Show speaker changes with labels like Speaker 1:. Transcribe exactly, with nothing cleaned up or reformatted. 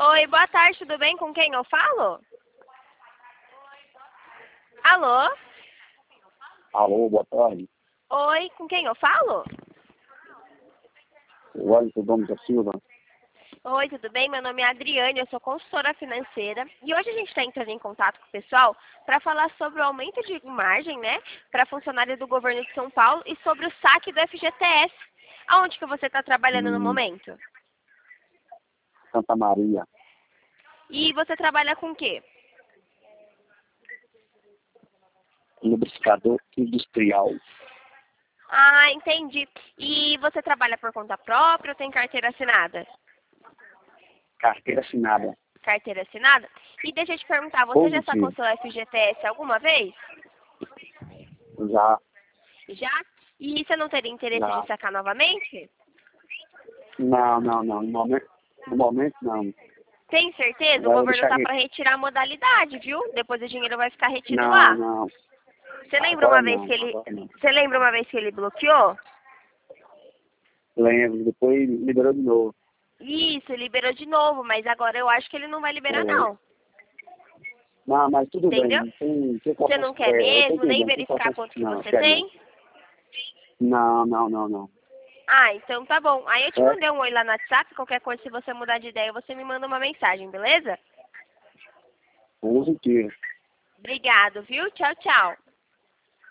Speaker 1: Oi, boa tarde, tudo bem? Com quem eu falo? Alô?
Speaker 2: Alô, boa tarde.
Speaker 1: Oi, com quem eu falo?
Speaker 2: O Alisson Gomes da Silva.
Speaker 1: Oi, tudo bem? Meu nome é Adriane, eu sou consultora financeira e hoje a gente está entrando em contato com o pessoal para falar sobre o aumento de margem, né, para funcionário do governo de São Paulo e sobre o saque do F G T S. Aonde que você está trabalhando no
Speaker 2: Hum,
Speaker 1: momento?
Speaker 2: Santa Maria.
Speaker 1: E você trabalha com o quê?
Speaker 2: Lubrificador industrial.
Speaker 1: Ah, entendi. E você trabalha por conta própria ou tem carteira assinada?
Speaker 2: Carteira assinada.
Speaker 1: Carteira assinada? E deixa eu te perguntar, você já sacou
Speaker 2: Positivo.
Speaker 1: seu F G T S alguma vez?
Speaker 2: Já,
Speaker 1: Já? E você não teria interesse
Speaker 2: já.
Speaker 1: de sacar novamente?
Speaker 2: Não, não, não. No momento, no momento não.
Speaker 1: Tem certeza? O
Speaker 2: Agora eu vou
Speaker 1: governo
Speaker 2: deixar
Speaker 1: tá
Speaker 2: aqui.
Speaker 1: para retirar a modalidade, viu? Depois o dinheiro vai ficar retido
Speaker 2: Não,
Speaker 1: lá.
Speaker 2: não.
Speaker 1: Você lembra
Speaker 2: Agora
Speaker 1: uma vez
Speaker 2: não.
Speaker 1: que ele,
Speaker 2: Agora não.
Speaker 1: você lembra uma vez que ele bloqueou?
Speaker 2: Lembro. Depois liberou de novo.
Speaker 1: Isso, liberou de novo, mas agora eu acho que ele não vai liberar
Speaker 2: É.
Speaker 1: não.
Speaker 2: Não, mas tudo bem.
Speaker 1: Entendeu?
Speaker 2: Não tem, tem
Speaker 1: Você
Speaker 2: importância.
Speaker 1: não quer
Speaker 2: É, eu tô
Speaker 1: mesmo nem
Speaker 2: entendendo. Tem
Speaker 1: verificar
Speaker 2: importância.
Speaker 1: quanto que
Speaker 2: Não,
Speaker 1: você
Speaker 2: quero não.
Speaker 1: tem?
Speaker 2: Não, não, não, não.
Speaker 1: Ah, então tá bom. Aí eu te
Speaker 2: É
Speaker 1: mandei um oi lá no WhatsApp, qualquer coisa, se você mudar de ideia, você me manda uma mensagem, beleza?
Speaker 2: positivo.
Speaker 1: Obrigado, viu? Tchau, tchau.